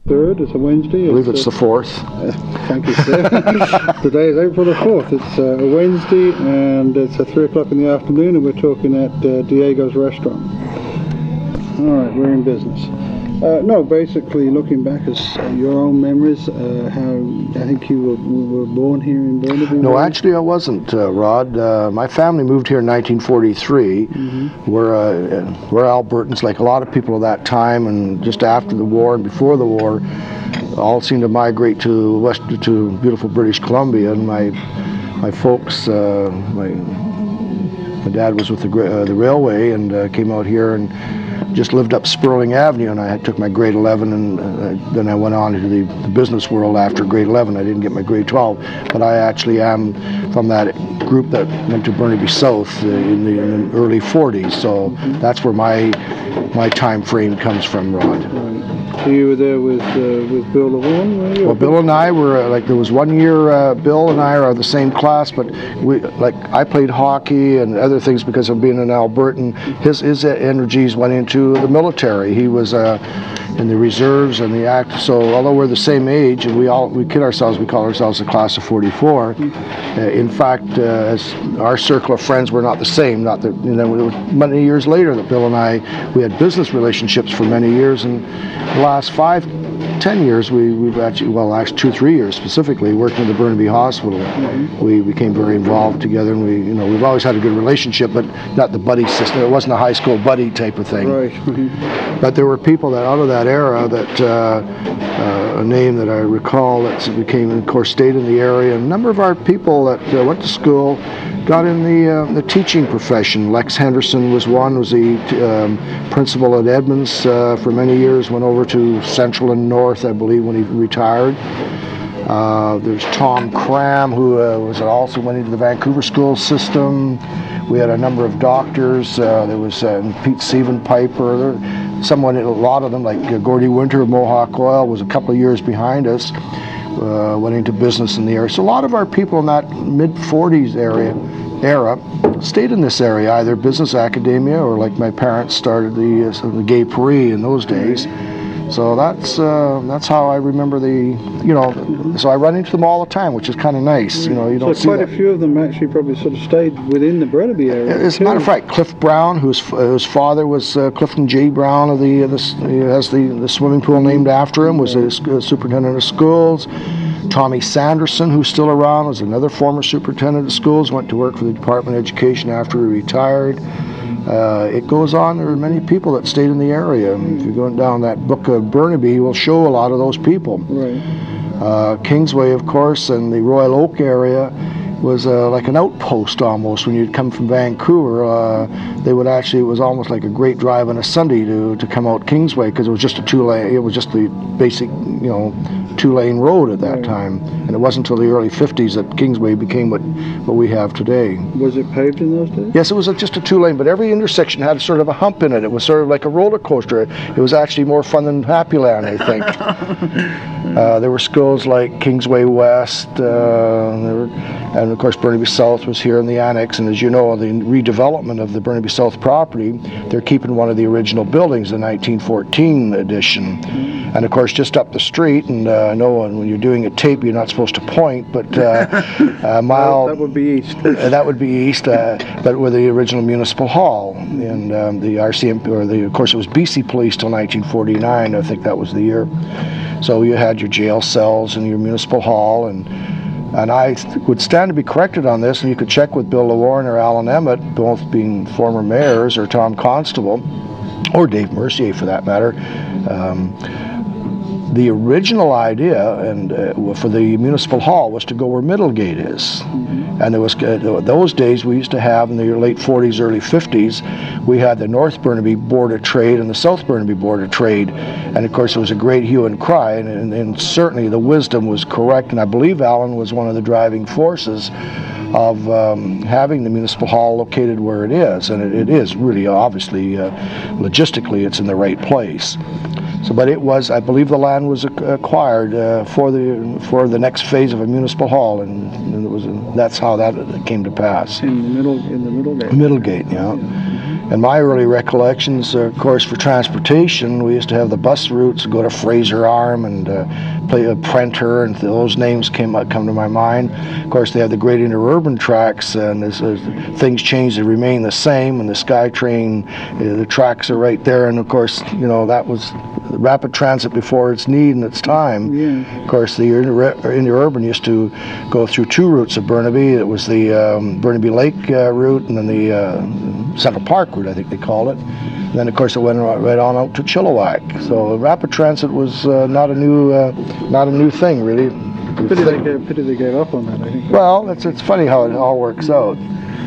3rd, it's a Wednesday. I believe it's the 4th. Thank you, sir. Today is April the 4th. It's a Wednesday, and it's at 3 o'clock in the afternoon, and we're talking at Diego's Restaurant. All right, we're in business. No, basically looking back at your own memories, how I think you were born here in Burnaby. No, actually I wasn't, Rod. My family moved here in 1943. We're Albertans, like a lot of people of that time, and just after the war and before the war, all seemed to migrate to beautiful British Columbia. And my folks, my dad was with the railway and came out here and just lived up Sperling Avenue, and I took my grade 11, and then I went on into the business world after grade 11. I didn't get my grade 12, but I actually am from that group that went to Burnaby South in the early 40s, so that's where my time frame comes from, Rod. So you were there with Bill LeVaughn, were you? Well, Bill and I were, there was 1 year, Bill and I are the same class, but I played hockey and other things because of being an Albertan. His energies went into the military. He was in the reserves and the act. So although we're the same age, and we kid ourselves, we call ourselves the class of 44. In fact, as our circle of friends were not the same. Not that, many years later that Bill and I, we had business relationships for many years, and the last 5-10 years we've actually, well, actually 2-3 years specifically, working with the Burnaby Hospital. We became very involved together, and we've always had a good relationship, but not the buddy system. It wasn't a high school buddy type of thing. Right. But there were people that out of that era that a name that I recall that became, of course, stayed in the area. A number of our people that went to school got in the teaching profession. Lex Henderson was one, was the principal at Edmonds for many years, went over to Central and North, I believe, when he retired. There's Tom Cram, who also went into the Vancouver school system. We had a number of doctors. There was Pete Stephen Piper. A lot of them, like Gordy Winter of Mohawk Oil, was a couple of years behind us. Went into business in the area. So a lot of our people in that mid-40s era stayed in this area, either business academia or, like my parents, started the Gay Paris in those days. So that's how I remember so I run into them all the time, which is kind of nice. You don't see quite a few of them actually probably sort of stayed within the Burnaby area. As a matter of fact, Cliff Brown, whose father was Clifton J. Brown, he has the swimming pool named after him, was a superintendent of schools. Tommy Sanderson, who's still around, was another former superintendent of schools, went to work for the Department of Education after he retired. It goes on. There are many people that stayed in the area. If you're going down that book of Burnaby, he will show a lot of those people. Right. Kingsway, of course, and the Royal Oak area was like an outpost almost. When you'd come from Vancouver, it was almost like a great drive on a Sunday to come out Kingsway, because it was just the basic, 2-lane road at that time. And it wasn't until the early 50s that Kingsway became what we have today. Was it paved in those days? Yes, it was just a 2-lane, but every intersection had sort of a hump in it. It was sort of like a roller coaster. It was actually more fun than Happy Land, I think. There were schools like Kingsway West, and of course Burnaby South was here in the annex. And as you know, the redevelopment of the Burnaby South property, they're keeping one of the original buildings, the 1914 edition. And of course, just up the street, and I know when you're doing a tape, you're not supposed to point, but a mile. That would be east. That would be east, but with the original municipal hall, and the RCMP, of course, it was BC Police till 1949. I think that was the year. So you had your jail cells and your municipal hall, and I would stand to be corrected on this, and you could check with Bill LeVaughn or Alan Emmett, both being former mayors, or Tom Constable, or Dave Mercier for that matter. The original idea for the municipal hall was to go where Middlegate is. And there was those days we used to have, in the late 40s, early 50s, we had the North Burnaby Board of Trade and the South Burnaby Board of Trade. And of course it was a great hue and cry, and certainly the wisdom was correct, and I believe Alan was one of the driving forces of having the municipal hall located where it is. And it is really, obviously, logistically, it's in the right place. So, but it was, I believe, the land was acquired for the next phase of a municipal hall, and that's how that came to pass. In the Middlegate. Middlegate, yeah. And my early recollections, of course, for transportation, we used to have the bus routes, go to Fraser Arm and play a Prenter, and those names come to my mind. Of course, they have the great interurban tracks, and as things change, they remain the same. And the SkyTrain, the tracks are right there, and of course, that was the rapid transit before its need and its time. Yeah. Of course, the interurban used to go through two routes of Burnaby. It was the Burnaby Lake route, and then the Central Park route, I think they called it. And then, of course, it went right on out to Chilliwack. So rapid transit was not a new thing, really. Pity they gave up on that, I think. Well, it's funny how it all works out.